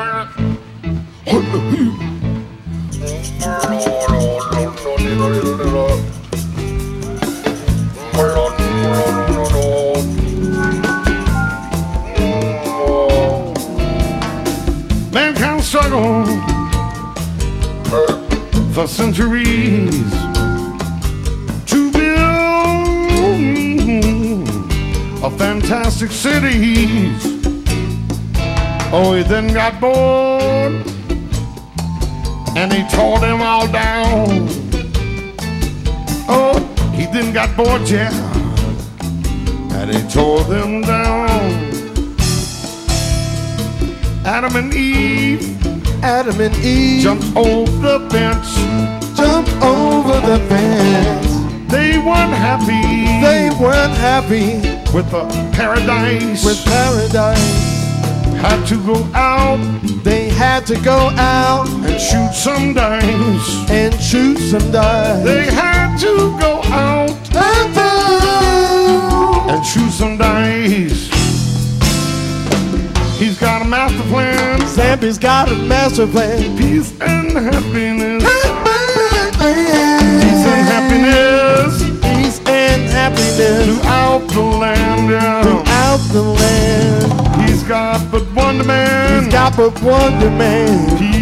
Mankind struggle for centuries to build a fantastic cities. Oh, he then got bored and he tore them all down. Oh, he then got bored, yeah, and he tore them down. Adam and Eve jumped over the fence. Over the fence. They weren't happy with the paradise. Had to go out. They had to go out and shoot some dice. They had to go out and shoot some dice. He's got a master plan. Sampy's got a master plan. Peace and happiness. Peace and happiness. Peace and happiness. Throughout the land, yeah. Throughout the land. He's got but one demand. He's got but one demand.